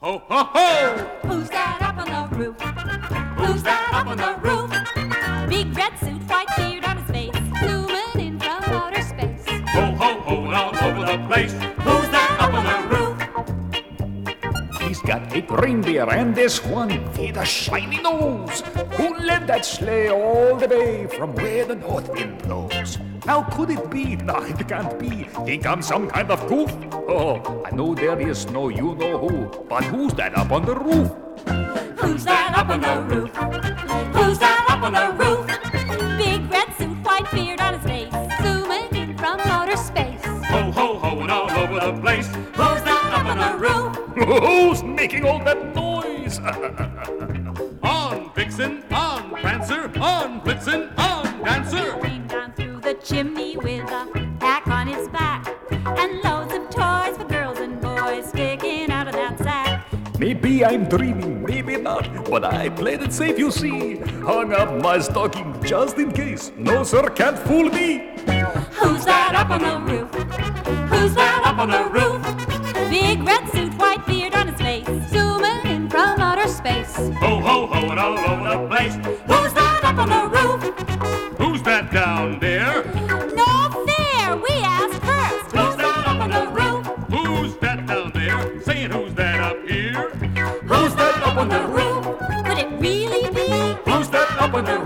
Ho, ho, ho! Who's that up on the roof? Who's that up on the roof? Big red suit, white beard on his face, zooming in from outer space. Ho, ho, ho, and all over the place. Who's that up on the roof? He's got 8 reindeer and this one with a shiny nose, who led that sleigh all the way from where the north wind blows. Now could it be? No, it can't be. Think I'm some kind of goof? Oh, I know there is no you-know-who, but who's that up on the roof? Who's that up on the roof? Who's that up on the roof? Big red suit, white beard on his face, zooming in from outer space. Ho, ho, ho, and all over the place. Who's that up on the roof? Who's making all that noise? On, Vixen, on, Prancer, on, Blitzen, on, Dancer. Came down through the chimney with a pack on his back, and loads of toys for girls and boys sticking out of that sack. Maybe I'm dreaming, maybe not, but I played it safe, you see. Hung up my stocking just in case. No, sir, can't fool me. Who's that up on the roof? Who's that up on the roof? Big red suit, white beard on his face, zooming in from outer space. Ho, ho, ho, and all over the place. Who's that up on the roof? Who's that down there? No fair, we asked first. Who's that up on the roof? Who's that down there? Saying who's that up here? Who's that up on the roof? Could it really be? Who's that up on the